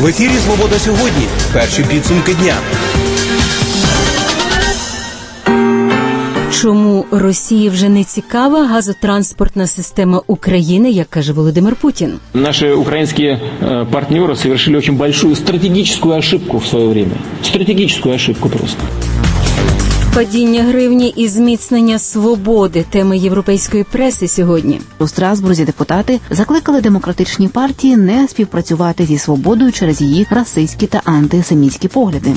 В ефірі «Свобода сьогодні». Перші підсумки дня. Чому Росії вже не цікава газотранспортна система України, як каже Володимир Путін? Наши украинские партнеры совершили очень большую стратегическую ошибку в свое время. Стратегическую ошибку просто. Падіння гривні і зміцнення свободи – теми європейської преси сьогодні. У Страсбурзі депутати закликали демократичні партії не співпрацювати зі свободою через її расистські та антисемітські погляди.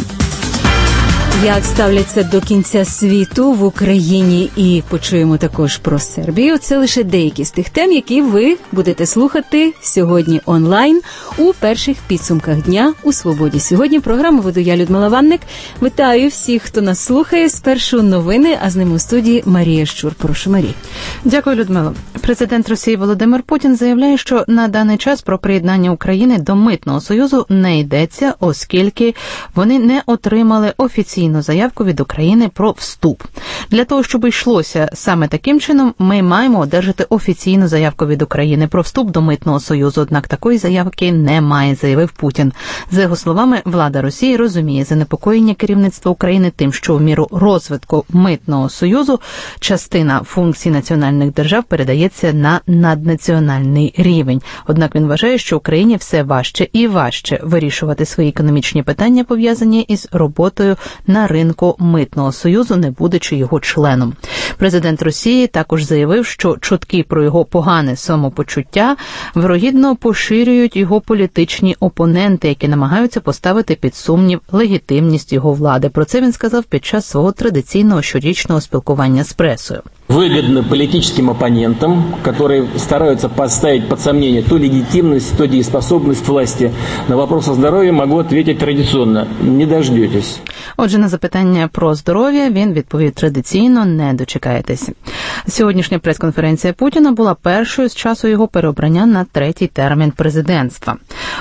Як ставляться до кінця світу в Україні, і почуємо також про Сербію. Це лише деякі з тих тем, які ви будете слухати сьогодні онлайн у перших підсумках дня у «Свободі сьогодні». Програму веду я, Людмила Ванник. Вітаю всіх, хто нас слухає. Спершу новини, а з ними у студії Марія Щур. Прошу, Марія. Дякую, Людмила. Президент Росії Володимир Путін заявляє, що на даний час про приєднання України до Митного Союзу не йдеться, оскільки вони не отримали офіційну заявку від України про вступ. Для того, щоб йшлося саме таким чином, ми маємо одержати офіційну заявку від України про вступ до Митного Союзу, однак такої заявки немає, заявив Путін. За його словами, влада Росії розуміє занепокоєння керівництва України тим, що в міру розвитку Митного Союзу частина функцій національних держав передається на наднаціональний рівень. Однак він вважає, що Україні все важче і важче вирішувати свої економічні питання, пов'язані із роботою на ринку Митного Союзу, не будучи його членом. Президент Росії також заявив, що чутки про його погане самопочуття вирогідно поширюють його політичні опоненти, які намагаються поставити під сумнів легітимність його влади. Про це він сказав під час свого традиційного щорічного спілкування з пресою. Выгодно политическим оппонентам, которые стараются поставить под сомнение то легитимность, то дееспособность власти. На вопрос о здоровье могу ответить традиционно – не дождетесь. Отже, на запитання про здоров'я він відповів традиційно – не дочекаєтесь. Сьогоднішня прес-конференція Путіна була першою з часу його переобрання на третій термін президентства.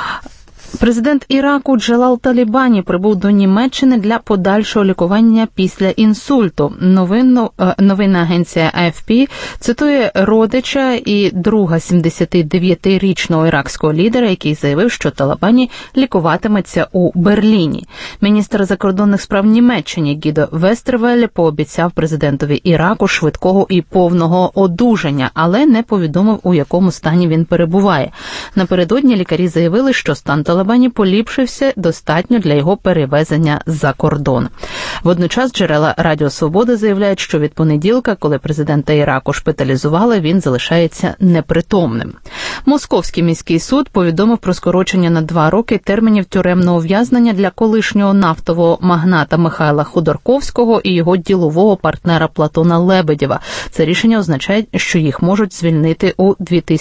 Президент Іраку Джелал Талібані прибув до Німеччини для подальшого лікування після інсульту. Новинна агенція AFP цитує родича і друга 79-річного іракського лідера, який заявив, що Талібані лікуватиметься у Берліні. Міністр закордонних справ Німеччини Гідо Вестервель пообіцяв президентові Іраку швидкого і повного одужання, але не повідомив, у якому стані він перебуває. Напередодні лікарі заявили, що стан Талібані поліпшився достатньо для його перевезення за кордон. Водночас джерела Радіо Свобода заявляють, що від понеділка, коли президента Іраку шпиталізували, він залишається непритомним. Московський міський суд повідомив про скорочення на 2 роки термінів тюремного ув'язнення для колишнього нафтового магната Михайла Ходорковського і його ділового партнера Платона Лебедєва. Це рішення означає, що їх можуть звільнити у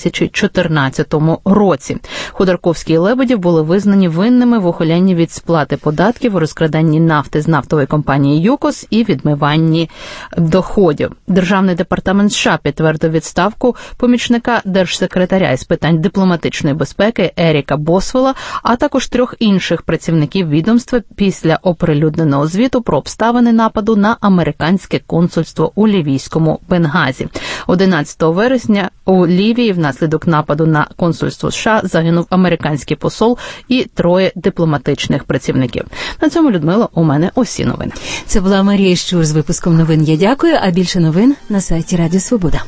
2014 році. Ходорковський і Лебедєв були визнані винними в ухилянні від сплати податків, у розкраданні нафти з нафтової компанії ЮКОС і відмиванні доходів. Державний департамент США підтвердив відставку помічника держсекретаря із питань дипломатичної безпеки Еріка Босвелла, а також 3 інших працівників відомства після оприлюдненого звіту про обставини нападу на американське консульство у лівійському Бенгазі. 11 вересня у Лівії внаслідок нападу на консульство США загинув американський посол і 3 дипломатичних працівників. На цьому, Людмила, у мене усі новини. Це була Марія Щур з випуском новин. Я дякую, а більше новин на сайті Радіо Свобода.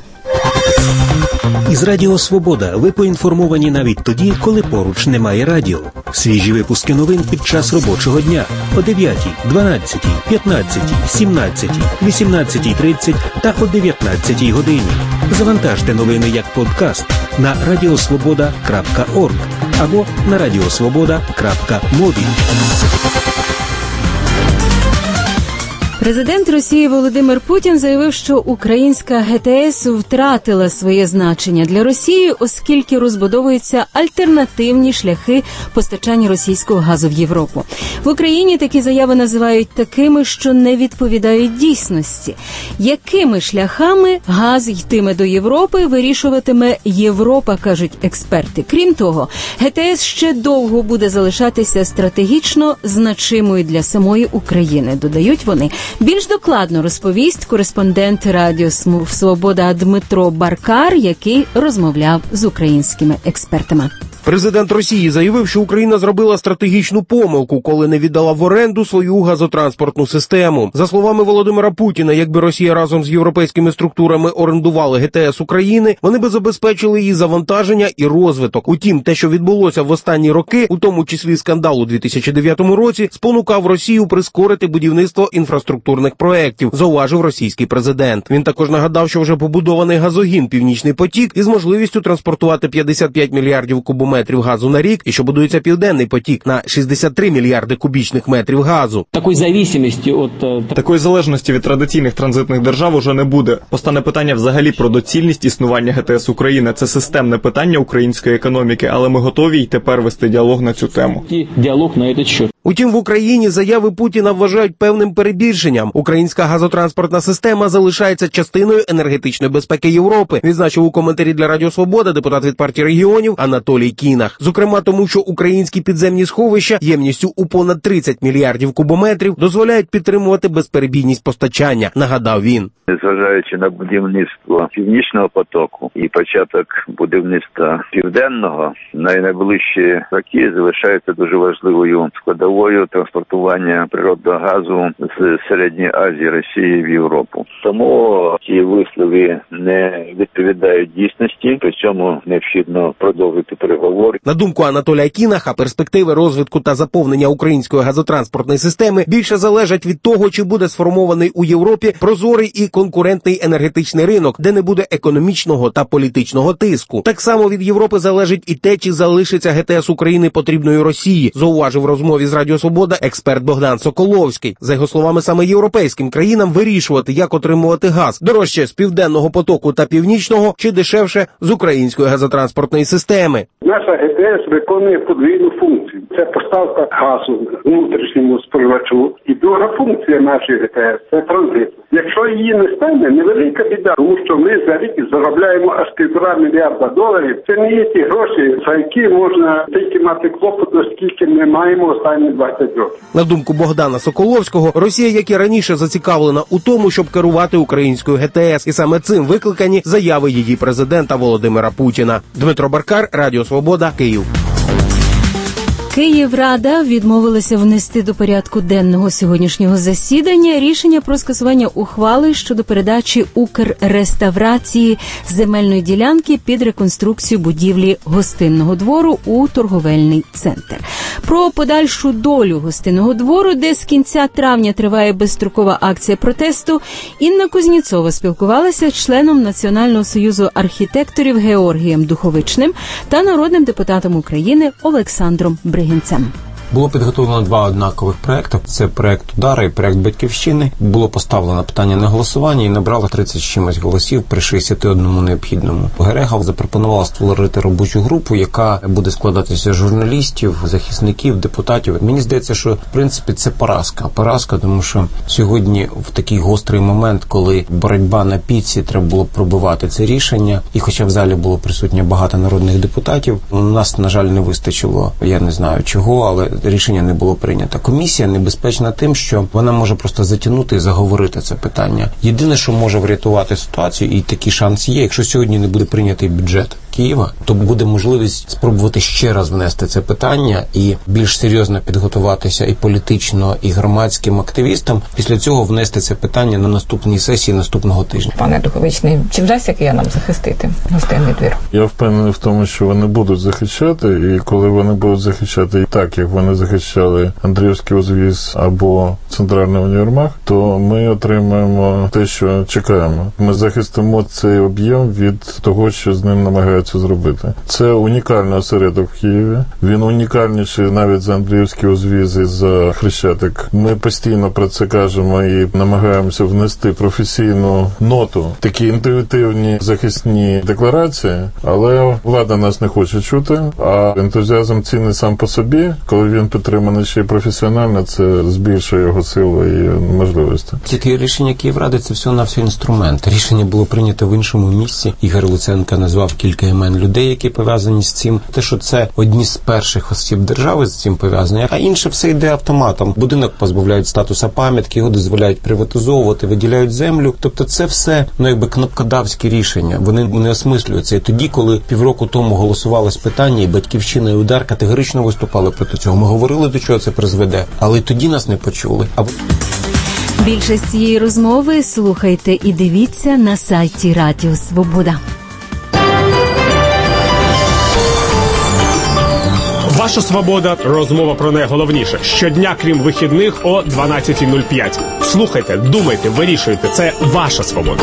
Із Радіо Свобода ви поінформовані навіть тоді, коли поруч немає радіо. Свіжі випуски новин під час робочого дня о 9, 12, 15, 17, 18:30 та о 19 годині. Завантажте новини як подкаст на radiosvoboda.org або на radiosvoboda.mobi. Президент Росії Володимир Путін заявив, що українська ГТС втратила своє значення для Росії, оскільки розбудовуються альтернативні шляхи постачання російського газу в Європу. В Україні такі заяви називають такими, що не відповідають дійсності. Якими шляхами газ йтиме до Європи, вирішуватиме Європа, кажуть експерти. Крім того, ГТС ще довго буде залишатися стратегічно значимою для самої України, додають вони. Більш докладно розповість кореспондент Радіо Свобода Дмитро Баркар, який розмовляв з українськими експертами. Президент Росії заявив, що Україна зробила стратегічну помилку, коли не віддала в оренду свою газотранспортну систему. За словами Володимира Путіна, якби Росія разом з європейськими структурами орендували ГТС України, вони би забезпечили її завантаження і розвиток. Утім, те, що відбулося в останні роки, у тому числі скандал у 2009 році, спонукав Росію прискорити будівництво інфраструктурних проєктів, зауважив російський президент. Він також нагадав, що вже побудований газогін «Північний потік» із можливістю транспортувати 55 мільярдів кубометрів газу на рік, і що будується «Південний потік» на 63 мільярди кубічних метрів газу. Такої залежності від традиційних транзитних держав уже не буде. Постане питання взагалі про доцільність існування ГТС України. Це системне питання української економіки, але ми готові й тепер вести діалог на цю тему. Утім, в Україні заяви Путіна вважають певним перебільшенням. Українська газотранспортна система залишається частиною енергетичної безпеки Європи, відзначив у коментарі для Радіо Свобода депутат від партії регіонів Анатолій Кінах. Зокрема, тому що українські підземні сховища ємністю у понад 30 мільярдів кубометрів дозволяють підтримувати безперебійність постачання, нагадав він. Незважаючи на будівництво Північного потоку і початок будівництва Південного, найближчі роки залишається дуже важливою складовою транспортування природного газу з Середньої Азії, Росії в Європу. Тому ці вислови не відповідають дійсності, при цьому необхідно продовжити переговори. На думку Анатолія Кінаха, перспективи розвитку та заповнення української газотранспортної системи більше залежать від того, чи буде сформований у Європі прозорий і конкурентний енергетичний ринок, де не буде економічного та політичного тиску. Так само від Європи залежить і те, чи залишиться ГТС України потрібною Росії, зауважив в розмові з Радіо Свобода експерт Богдан Соколовський. За його словами, саме європейським країнам вирішувати, як отримувати газ. Дорожче з Південного потоку та Північного, чи дешевше з української газотранспортної системи. Наша ГТС виконує подвійну функцію. Це поставка газу внутрішньому споживачу. І друга функція нашої ГТС – це транзит. Якщо її не стане, невелика біда, тому що ми за рік заробляємо аж $1,5 мільярда. Це не є ті гроші, за які можна тільки мати клопот, оскільки ми маємо останні 20 років. На думку Богдана Соколовського, Росія, як і раніше, зацікавлена у тому, щоб керувати українською ГТС. І саме цим викликані заяви її президента Володимира Путіна. Дмитро Баркар, Радіо Свобода, Київ. Київрада відмовилася внести до порядку денного сьогоднішнього засідання рішення про скасування ухвали щодо передачі Укрреставрації земельної ділянки під реконструкцію будівлі гостинного двору у торговельний центр. Про подальшу долю гостинного двору, де з кінця травня триває безстрокова акція протесту, Інна Кузніцова спілкувалася з членом Національного союзу архітекторів Георгієм Духовичним та народним депутатом України Олександром Бригинцем. Було підготовлено два однакових проекти. Це проект «Удара» і проект «Батьківщини». Було поставлено питання на голосування і набрало 30 з чимось голосів при 61 необхідному. Герегов запропонував створити робочу групу, яка буде складатися з журналістів, захисників, депутатів. Мені здається, що в принципі це поразка. Поразка, тому що сьогодні в такий гострий момент, коли боротьба на піці, треба було пробивати це рішення. І хоча в залі було присутньо багато народних депутатів, у нас, на жаль, не вистачило, я не знаю чого, але рішення не було прийнято. Комісія небезпечна тим, що вона може просто затягнути і заговорити це питання. Єдине, що може врятувати ситуацію, і такий шанс є, якщо сьогодні не буде прийнятий бюджет Києва, то буде можливість спробувати ще раз внести це питання і більш серйозно підготуватися і політично, і громадським активістам. Після цього внести це питання на наступній сесії наступного тижня. Пане Духовичний, чи вдасться киянам захистити гостинний двір? Я впевнений в тому, що вони будуть захищати, і коли вони будуть захищати так, як вони захищали Андріївський узвіз або Центральний універмаг, то ми отримаємо те, що чекаємо. Ми захистимо цей об'єм від того, що з ним намагаються зробити. Це унікальний осередок в Києві. Він унікальніший навіть за Андріївський узвіз і за Хрещатик. Ми постійно про це кажемо і намагаємося внести професійну ноту, такі інтуїтивні захисні декларації, але влада нас не хоче чути, а ентузіазм цінний сам по собі, коли він підтриманий ще й професіонально, це збільшує його силу і можливості. Тільки рішення Київради – це всього-навсього інструмент. Рішення було прийнято в іншому місці. Ігор Луценко назвав кілька імен людей, які пов'язані з цим. Те, що це одні з перших осіб держави з цим пов'язані, а інше все йде автоматом. Будинок позбавляють статуса пам'ятки, його дозволяють приватизовувати, виділяють землю. Тобто це все, кнопкодавські рішення. Вони не осмислюються. І тоді, коли півроку тому голосувалось питання, і Батьківщина, і УДАР категорично виступали проти цього. Ми говорили, до чого це призведе, але тоді нас не почули. Більше з цієї розмови слухайте і дивіться на сайті Радіо Свобода. Ваша свобода. Розмова про найголовніше. Щодня, крім вихідних, о 12:05. Слухайте, думайте, вирішуйте. Це ваша свобода.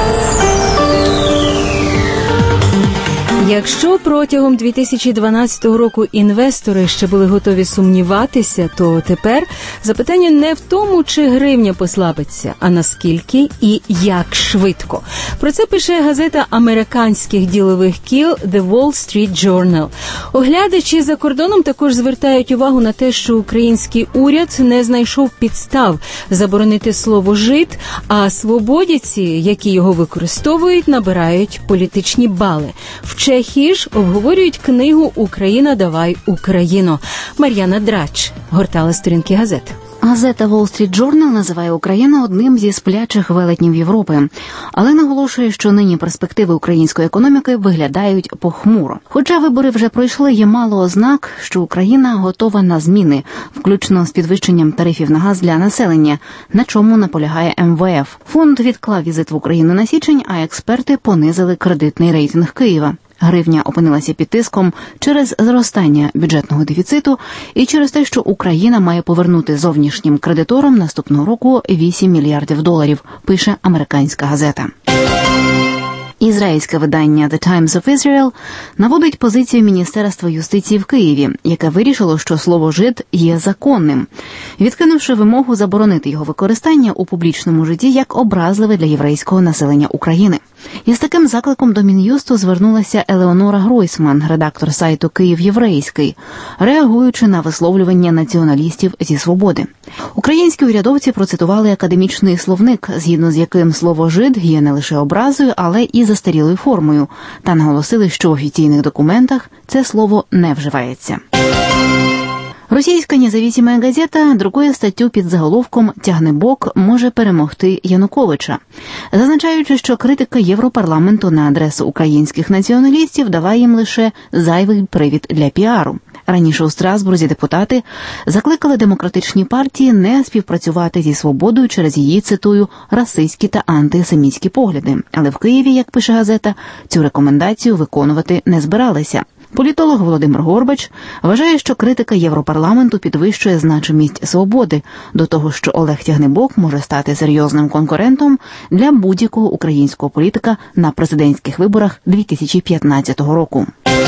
Якщо протягом 2012 року інвестори ще були готові сумніватися, то тепер запитання не в тому, чи гривня послабиться, а наскільки і як швидко. Про це пише газета американських ділових кіл The Wall Street Journal. Оглядачі за кордоном також звертають увагу на те, що український уряд не знайшов підстав заборонити слово «жид», а свободівці, які його використовують, набирають політичні бали. В Чехії ж обговорюють книгу «Україна, давай Україно». Мар'яна Драч гортала сторінки газети. Газета Wall Street Journal називає Україну одним зі сплячих велетнів Європи, але наголошує, що нині перспективи української економіки виглядають похмуро. Хоча вибори вже пройшли, є мало ознак, що Україна готова на зміни, включно з підвищенням тарифів на газ для населення, на чому наполягає МВФ. Фонд відклав візит в Україну на січень, а експерти понизили кредитний рейтинг Києва. Гривня опинилася під тиском через зростання бюджетного дефіциту і через те, що Україна має повернути зовнішнім кредиторам наступного року $8 мільярдів, пише американська газета. Ізраїльське видання The Times of Israel наводить позицію Міністерства юстиції в Києві, яке вирішило, що слово «жид» є законним, відкинувши вимогу заборонити його використання у публічному житті як образливе для єврейського населення України. Із таким закликом до Мін'юсту звернулася Елеонора Гройсман, редактор сайту «Київ Єврейський», реагуючи на висловлювання націоналістів зі «Свободи». Українські урядовці процитували академічний словник, згідно з яким слово «жид» є не лише образою, але і застарілою формою, та наголосили, що в офіційних документах це слово не вживається. Російська независима газета друкує статтю під заголовком «Тягнебок може перемогти Януковича», зазначаючи, що критика Європарламенту на адресу українських націоналістів дала їм лише зайвий привід для піару. Раніше у Страсбурзі депутати закликали демократичні партії не співпрацювати зі «Свободою» через її, цитую, «расистські та антисемітські погляди». Але в Києві, як пише газета, цю рекомендацію виконувати не збиралися. Політолог Володимир Горбач вважає, що критика Європарламенту підвищує значимість «Свободи», до того, що Олег Тягнебок може стати серйозним конкурентом для будь-якого українського політика на президентських виборах 2015 року.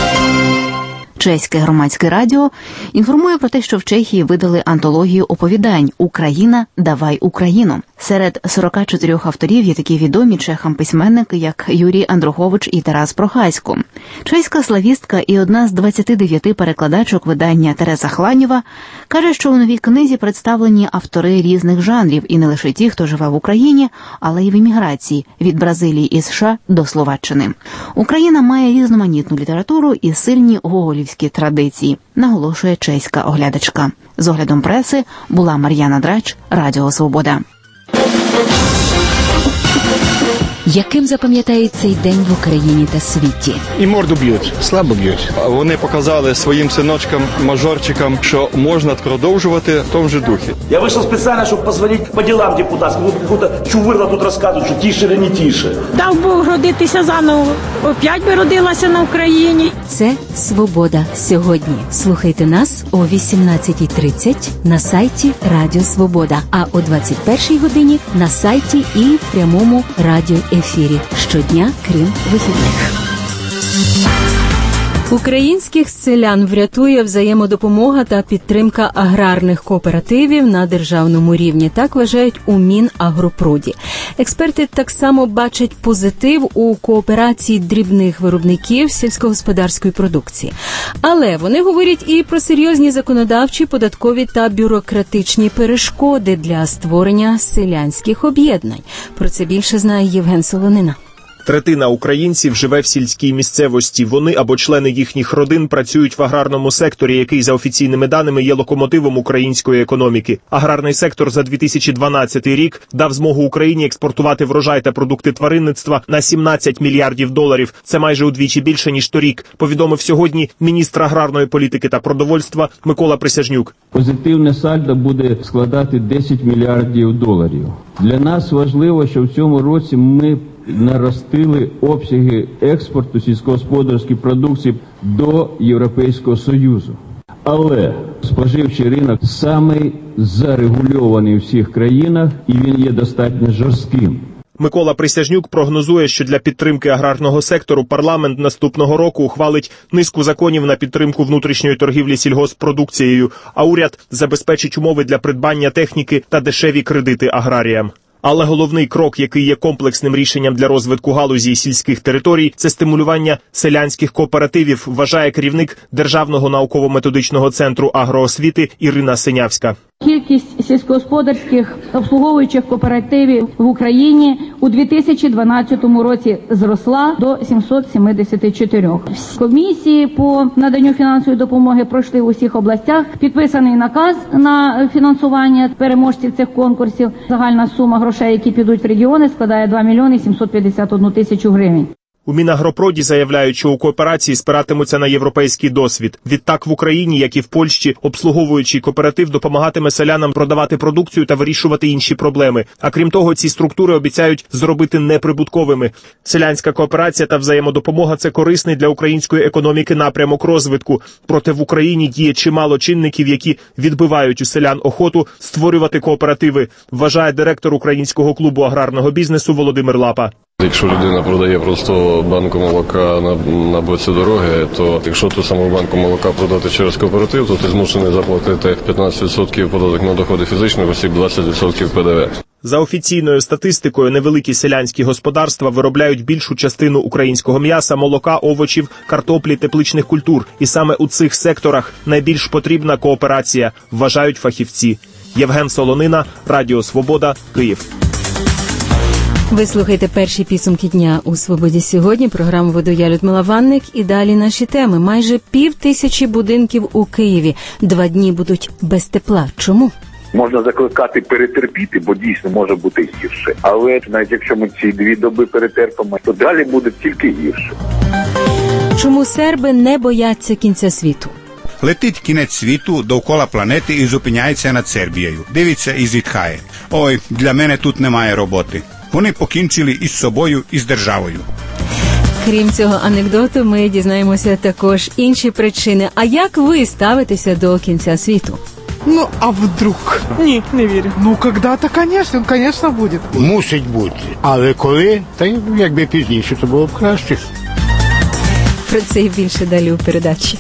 Чеське громадське радіо інформує про те, що в Чехії видали антологію оповідань «Україна, давай Україно». Серед 44 авторів є такі відомі чехам письменники, як Юрій Андрухович і Тарас Прохасько. Чеська славістка і одна з 29 перекладачок видання Тереза Хланєва каже, що у новій книзі представлені автори різних жанрів, і не лише ті, хто живе в Україні, але й в еміграції – від Бразилії і США до Словаччини. Україна має різноманітну літературу і сильні гоголівські традиції, наголошує чеська оглядачка. З оглядом преси була Мар'яна Драч, Радіо Свобода. Яким запам'ятають цей день в Україні та світі? І морду б'ють, слабо б'ють. Вони показали своїм синочкам, мажорчикам, що можна продовжувати в тому же духі. Я вийшов спеціально, щоб позвонити по ділам депутатським. Тут чувирла тут розказують, що тіше чи не тіше. Дав Бог родитися заново. Опять би родилася на Україні. Це «Свобода» сьогодні. Слухайте нас о 18:30 на сайті Радіо Свобода, а о 21:00 годині на сайті і в прямому радіоефірі. Щодня, крім вихідних. Українських селян врятує взаємодопомога та підтримка аграрних кооперативів на державному рівні. Так вважають у Мінагропроді. Експерти так само бачать позитив у кооперації дрібних виробників сільськогосподарської продукції. Але вони говорять і про серйозні законодавчі, податкові та бюрократичні перешкоди для створення селянських об'єднань. Про це більше знає Євген Солонина. Третина українців живе в сільській місцевості. Вони або члени їхніх родин працюють в аграрному секторі, який за офіційними даними є локомотивом української економіки. Аграрний сектор за 2012 рік дав змогу Україні експортувати врожай та продукти тваринництва на $17 мільярдів. Це майже удвічі більше, ніж торік, повідомив сьогодні міністр аграрної політики та продовольства Микола Присяжнюк. Позитивне сальдо буде складати $10 мільярдів. Для нас важливо, що в цьому році ми наростили обсяги експорту сільськогосподарської продукції до Європейського Союзу. Але споживчий ринок самий зарегульований у всіх країнах, і він є достатньо жорстким. Микола Присяжнюк прогнозує, що для підтримки аграрного сектору парламент наступного року ухвалить низку законів на підтримку внутрішньої торгівлі сільгосппродукцією, а уряд забезпечить умови для придбання техніки та дешеві кредити аграріям. Але головний крок, який є комплексним рішенням для розвитку галузі і сільських територій, це стимулювання селянських кооперативів, вважає керівник Державного науково-методичного центру агроосвіти Ірина Синявська. Кількість сільськогосподарських обслуговуючих кооперативів в Україні у 2012 році зросла до 774. Комісії по наданню фінансової допомоги пройшли в усіх областях. Підписаний наказ на фінансування переможців цих конкурсів. Загальна сума грошей, які підуть в регіони, складає 2 мільйони 751 тисячу гривень. У Мінагропроді заявляють, що у кооперації спиратимуться на європейський досвід. Відтак в Україні, як і в Польщі, обслуговуючий кооператив допомагатиме селянам продавати продукцію та вирішувати інші проблеми. А крім того, ці структури обіцяють зробити неприбутковими. Селянська кооперація та взаємодопомога – це корисний для української економіки напрямок розвитку. Проте в Україні діє чимало чинників, які відбивають у селян охоту створювати кооперативи, вважає директор Українського клубу аграрного бізнесу Володимир Лапа. Якщо людина продає просто банку молока на боці дороги, то якщо ту саму банку молока продати через кооператив, то ти змушений заплатити 15% податок на доходи фізичних осіб, 20% ПДВ. За офіційною статистикою, невеликі селянські господарства виробляють більшу частину українського м'яса, молока, овочів, картоплі, тепличних культур. І саме у цих секторах найбільш потрібна кооперація, вважають фахівці. Євген Солонина, Радіо Свобода, Київ. Ви слухаєте перші підсумки дня у «Свободі сьогодні». Програму веду я, Людмила Ванник. І далі наші теми. Майже 5000 будинків у Києві 2 дні будуть без тепла. Чому? Можна закликати перетерпіти, бо дійсно може бути гірше. Але навіть якщо ми ці 2 доби перетерпимо, то далі буде тільки гірше. Чому серби не бояться кінця світу? Летить кінець світу довкола планети і зупиняється над Сербією. Дивиться і зітхає. Ой, для мене тут немає роботи. Вони покінчили із собою і з державою. Крім цього анекдоту, ми дізнаємося також інші причини. А як ви ставитеся до кінця світу? Ну, а вдруг? Ні, не вірю. Ну, когда-то, конечно, буде. Мусить бути. Але коли? Та якби пізніше, то було б краще. Про це і більше далі у передачі.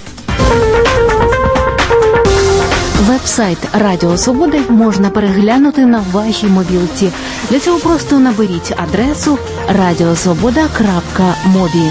Веб-сайт Радіо Свободи можна переглянути на вашій мобілці. Для цього просто наберіть адресу radiosvoboda.mobi.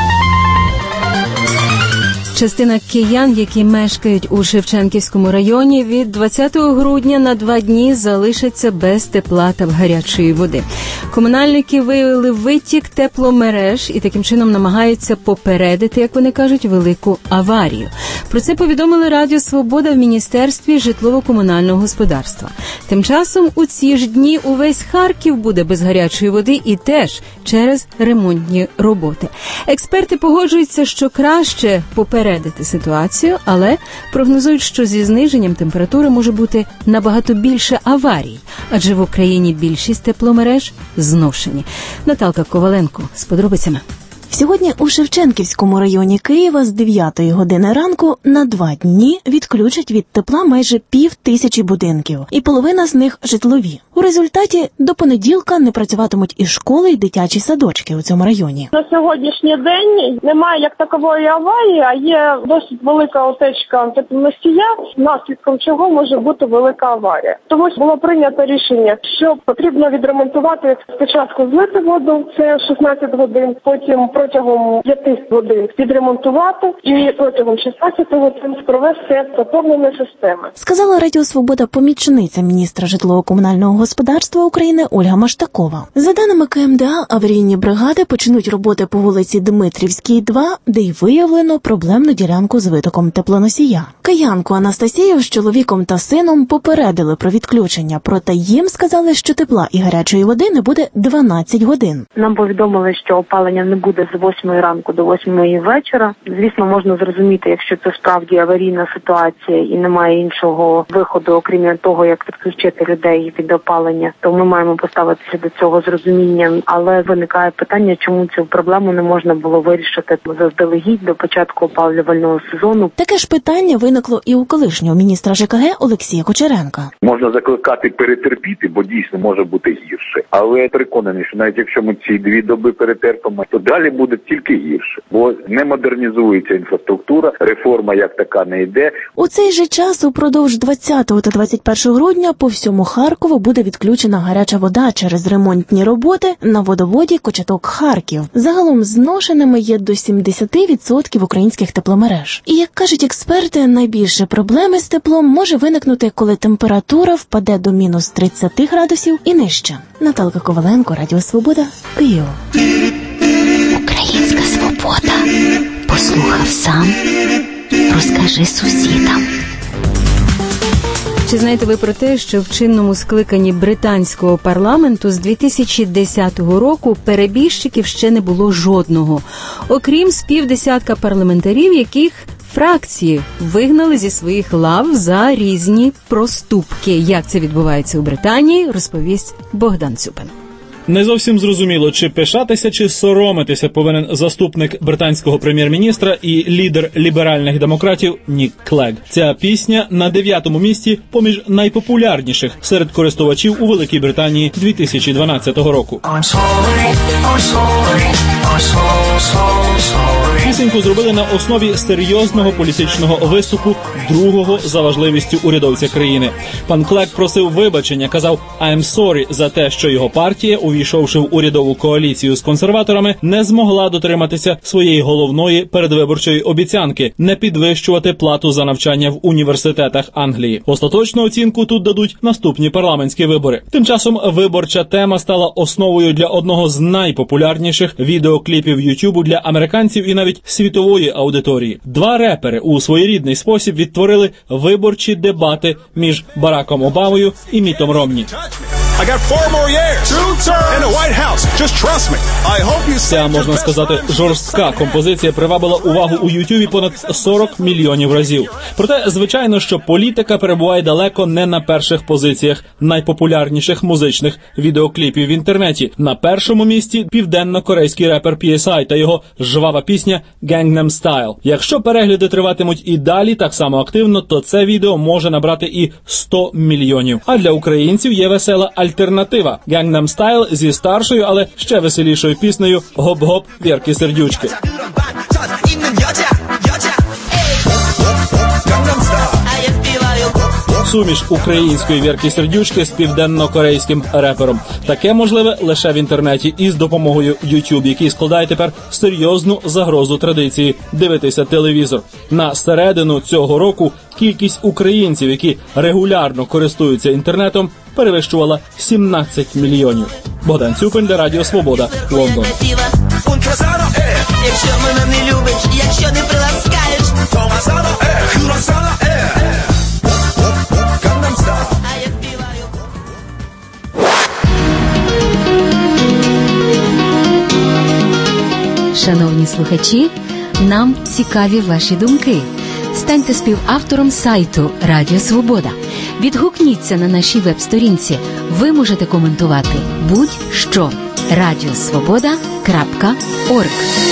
Частина киян, які мешкають у Шевченківському районі, від 20 грудня на 2 дні залишаться без тепла та гарячої води. Комунальники виявили витік тепломереж і таким чином намагаються попередити, як вони кажуть, велику аварію. Про це повідомили Радіо Свобода в Міністерстві житлово-комунального господарства. Тим часом у ці ж дні увесь Харків буде без гарячої води і теж через ремонтні роботи. Експерти погоджуються, що краще попередити ситуацію, але прогнозують, що зі зниженням температури може бути набагато більше аварій, адже в Україні більшість тепломереж зношені. Наталка Коваленко з подробицями. Сьогодні у Шевченківському районі Києва з 9 години ранку на 2 дні відключать від тепла майже 5000 будинків, і половина з них житлові. У результаті до понеділка не працюватимуть і школи, і дитячі садочки у цьому районі. На сьогоднішній день немає як такової аварії, а є досить велика утечка теплоносія, наслідком чого може бути велика аварія. Тому було прийнято рішення, що потрібно відремонтувати спочатку злити воду, це 16 годин, потім протягом 5 годин підремонтувати і протягом 16 годин провести заповнення системи. Сказала Радіо Свобода помічниця міністра житлово-комунального господарства України Ольга Маштакова. За даними КМДА, аварійні бригади почнуть роботи по вулиці Дмитрівській, 2, де й виявлено проблемну ділянку з витоком теплоносія. Киянку Анастасію з чоловіком та сином попередили про відключення, проте їм сказали, що тепла і гарячої води не буде 12 годин. Нам повідомили, що опалення не буде з 8 ранку до 8 вечора. Звісно, можна зрозуміти, якщо це справді аварійна ситуація і немає іншого виходу, окрім того, як відключити людей від опалення, то ми маємо поставитися до цього з розумінням. Але виникає питання, чому цю проблему не можна було вирішити заздалегідь до початку опалювального сезону. Таке ж питання виникло і у колишнього міністра ЖКГ Олексія Кучеренка. Можна закликати перетерпіти, бо дійсно може бути гірше. Але я переконаний, що навіть якщо ми ці 2 доби перетерпимо, то далі буде тільки гірше. Бо не модернізується інфраструктура, реформа як така не йде. У цей же час упродовж 20 та 21 грудня по всьому Харкову буде відключена гаряча вода через ремонтні роботи на водоводі Кочеток-Харків. Загалом зношеними є до 70% українських тепломереж. І, як кажуть експерти, найбільше проблеми з теплом може виникнути, коли температура впаде до мінус 30 градусів і нижче. Наталка Коваленко, Радіо Свобода, Київ. Українська свобода. Послухав сам, розкажи сусідам. Чи знаєте ви про те, що в чинному скликанні британського парламенту з 2010 року перебіжчиків ще не було жодного, окрім з півдесятка парламентарів, яких фракції вигнали зі своїх лав за різні проступки. Як це відбувається у Британії, розповість Богдан Цюпин. Не зовсім зрозуміло, чи пишатися, чи соромитися повинен заступник британського прем'єр-міністра і лідер ліберальних демократів Нік Клег. Ця пісня на 9-му місці поміж найпопулярніших серед користувачів у Великій Британії 2012 року. Пісеньку зробили на основі серйозного політичного виступу другого за важливістю урядовця країни. Пан Клег просив вибачення, казав «I'm sorry» за те, що його партія, увійшовши в урядову коаліцію з консерваторами, не змогла дотриматися своєї головної передвиборчої обіцянки – не підвищувати плату за навчання в університетах Англії. Остаточну оцінку тут дадуть наступні парламентські вибори. Тим часом виборча тема стала основою для одного з найпопулярніших відеокліпів Ютубу для американців і навіть світової аудиторії. 2 репери у своєрідний спосіб відтворили виборчі дебати між Бараком Обамою і Мітом Ромні. Ця, можна сказати, жорстка композиція привабила увагу у Ютубі понад 40 мільйонів разів. Проте, звичайно, що політика перебуває далеко не на перших позиціях найпопулярніших музичних відеокліпів в інтернеті. На першому місці південно-корейський репер PSI та його жвава пісня Gangnam Style. Якщо перегляди триватимуть і далі так само активно, то це відео може набрати і 100 мільйонів. А для українців є весела альтернатива – Gangnam Style зі старшою, але ще веселішою піснею «Гоп-гоп» Вірки Сердючки. Суміш української Вірки Сердючки з південно-корейським репером. Таке можливе лише в інтернеті і з допомогою YouTube, який складає тепер серйозну загрозу традиції дивитися телевізор. На середину цього року кількість українців, які регулярно користуються інтернетом, перевищувала 17 мільйонів. Богдан Цюпин для Радіо Свобода, Лондон. Якщо мене не любиш, якщо не приласкаєш, то Мазано, Курасана, Gangnam Style. А я співаю. Шановні слухачі, нам цікаві ваші думки. Станьте співавтором сайту Радіо Свобода. Відгукніться на нашій веб-сторінці. Ви можете коментувати будь-що. radiosvoboda.org.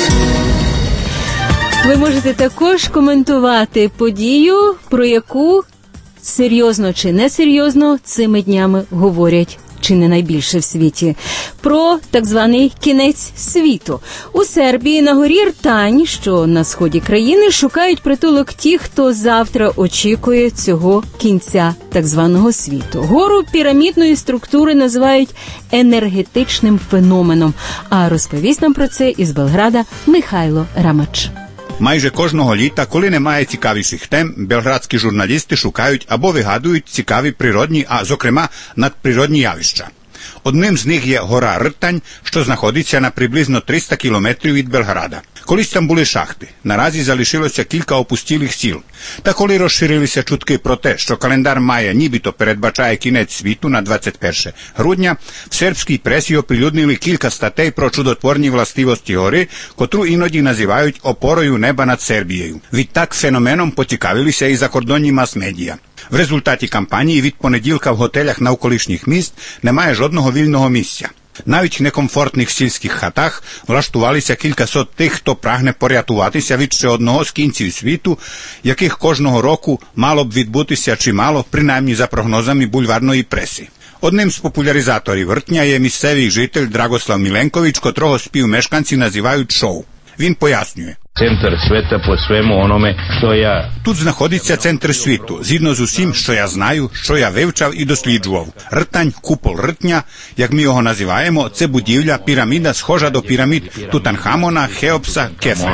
Ви можете також коментувати подію, про яку серйозно чи несерйозно цими днями говорять чи не найбільше в світі, про так званий кінець світу. У Сербії на горі Ртань, що на сході країни, шукають притулок ті, хто завтра очікує цього кінця так званого світу. Гору пірамідної структури називають енергетичним феноменом, а розповість нам про це із Белграда Михайло Рамач. Майже кожного літа, коли немає цікавіших тем, белградські журналісти шукають або вигадують цікаві природні, а зокрема надприродні явища. Одним з них є гора Ртань, що знаходиться на приблизно 300 кілометрів від Белграда. Колись там були шахти, наразі залишилося кілька опустілих сіл. Та коли розширилися чутки про те, що календар Майя нібито передбачає кінець світу на 21 грудня, в сербській пресі оприлюднили кілька статей про чудотворні властивості гори, котру іноді називають опорою неба над Сербією. Відтак феноменом поцікавилися і закордонні мас-медіа. В результаті кампанії від понеділка в готелях навколишніх міст немає жодного вільного місця. Навіть в некомфортних сільських хатах влаштувалися кількасот тих, хто прагне порятуватися від ще одного з кінців світу, яких кожного року мало б відбутися чимало, принаймні за прогнозами бульварної преси. Одним з популяризаторів Ртня є місцевий житель Драгослав Міленкович, котрого співмешканці називають Шоу. Він пояснює. Центр света по своєму ономе, що я... Тут знаходиться центр світу, згідно з усім, що я знаю, що я вивчав і досліджував. Ртань, купол Ртня, як ми його називаємо, це будівля, піраміда, схожа до пірамід Тутанхамона, Хеопса,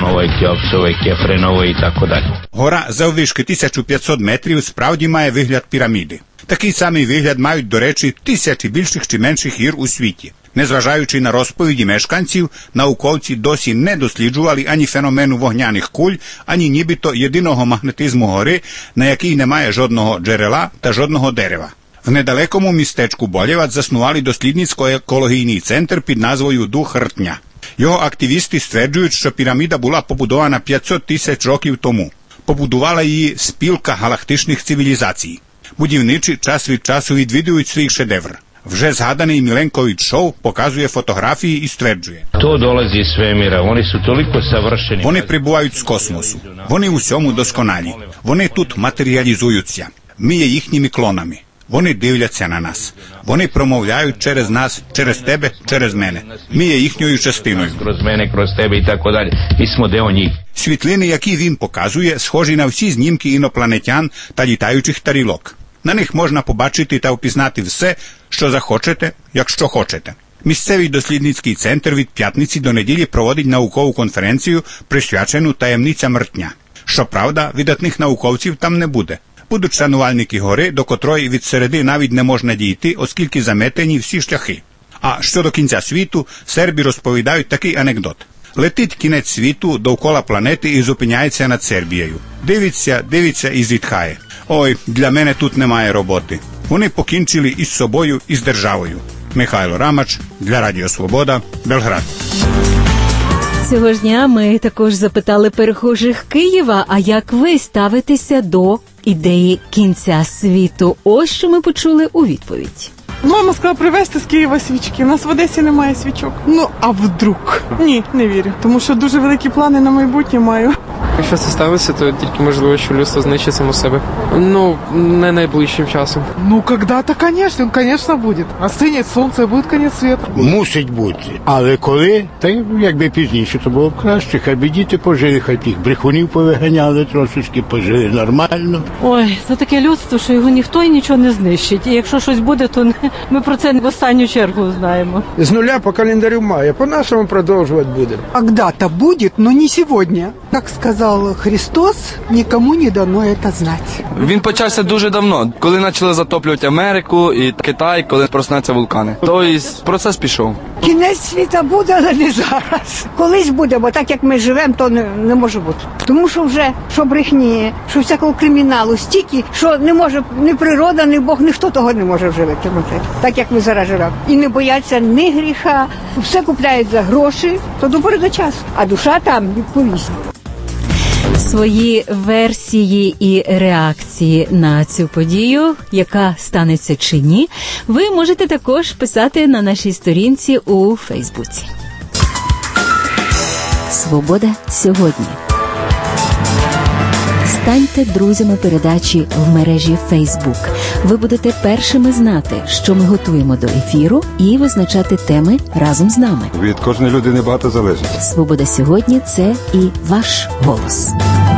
Кефренової і так далі. Гора заввишки 1500 метрів справді має вигляд піраміди. Такий самий вигляд мають, до речі, тисячі більших чи менших гір у світі. Незважаючи на розповіді мешканців, науковці досі не досліджували ані феномену вогняних куль, ані нібито єдиного магнетизму гори, на якій немає жодного джерела та жодного дерева. В недалекому містечку Болєваc заснували дослідницько-екологійний центр під назвою Дух Ртня. Його активісти стверджують, що піраміда була побудована 500 тисяч років тому. Побудувала її спілка галактичних цивілізацій. Будівничі час від часу відвідують свій шедевр. Вже згаданий Міленкович Шоу показує фотографії і стверджує. То долазі з свеміра, вони су толико savršeni. Вони прибувають з космосу. Вони в усьому досконалі. Вони тут матеріалізуються. Ми є їхніми клонами. Вони дивляться на нас. Вони промовляють через нас, через тебе, через мене. Ми є їхньою частиною. Кроз мене, кроз тебе і так далі. Ми смо део них. Світлини, які він показує, схожі на всі знімки інопланетян та літаючих тарілок. На них можна побачити та впізнати все, що захочете, якщо хочете. Місцевий дослідницький центр від п'ятниці до неділі проводить наукову конференцію, присвячену таємницям Ртня. Щоправда, видатних науковців там не буде. Будуть шанувальники гори, до котрої від середи навіть не можна дійти, оскільки заметені всі шляхи. А щодо кінця світу, серби розповідають такий анекдот. Летить кінець світу довкола планети і зупиняється над Сербією. Дивиться і зітхає. Ой, для мене тут немає роботи. Вони покінчили із собою і з державою. Михайло Рамач для Радіо Свобода, Белград. Цього ж дня ми також запитали перехожих Києва, а як ви ставитеся до ідеї кінця світу? Ось що ми почули у відповідь. Мама сказала привезти з Києва свічки. У нас в Одесі немає свічок. Ну, а вдруг? Ні, не вірю. Тому що дуже великі плани на майбутнє маю. Якщо це ставиться, то тільки можливо, що людство знищить само себе. Ну, не найближчим часом. Ну, когда-то, конечно, буде. Остине сонце, буде кінець світу. Мусить бути. Але коли? Та якби пізніше, то було б краще. Хай би діти пожили, хай тих брехунів повиганяли, трошечки пожили нормально. Ой, це таке людство, що його ніхто і нічого не знищить. І якщо щось буде, то ми про це в останню чергу знаємо. З нуля по календарю мая, по-нашому продовжувати будемо. Когда-то будет, но не сегодня. Как сказал Христос, никому не дано это знать. Він почався дуже давно, коли почали затоплювати Америку і Китай, коли проснуться вулкани. Тобто процес пішов. Кінець світа буде, але не зараз. Колись буде, бо так як ми живемо, то не може бути. Тому що вже, що брехні, що всякого криміналу стільки, що не може ні природа, ні Бог, ніхто того не може вже витримати. Так як ми зараз живемо. І не бояться ні гріха, все купляють за гроші, то до пори до часу. А душа там відповість. Свої версії і реакції на цю подію, яка станеться чи ні, ви можете також писати на нашій сторінці у Фейсбуці. Свобода сьогодні. Станьте друзями передачі в мережі Facebook. Ви будете першими знати, що ми готуємо до ефіру, і визначати теми разом з нами. Від кожної людини багато залежить. «Свобода сьогодні» – це і ваш голос.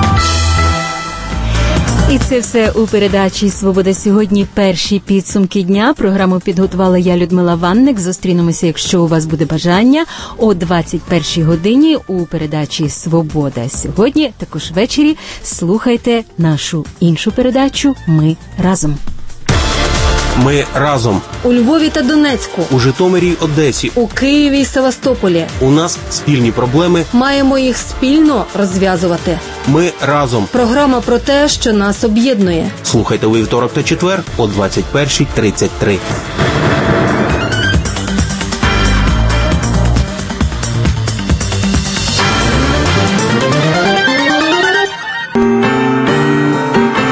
І це все у передачі «Свобода сьогодні». Перші підсумки дня. Програму підготувала я, Людмила Ванник. Зустрінемося, якщо у вас буде бажання, о 21-й годині у передачі «Свобода сьогодні». Також ввечері слухайте нашу іншу передачу «Ми разом». Ми разом. У Львові та Донецьку. У Житомирі й Одесі. У Києві й Севастополі. У нас спільні проблеми. Маємо їх спільно розв'язувати. Ми разом. Програма про те, що нас об'єднує. Слухайте у вівторок та четвер о 21:33.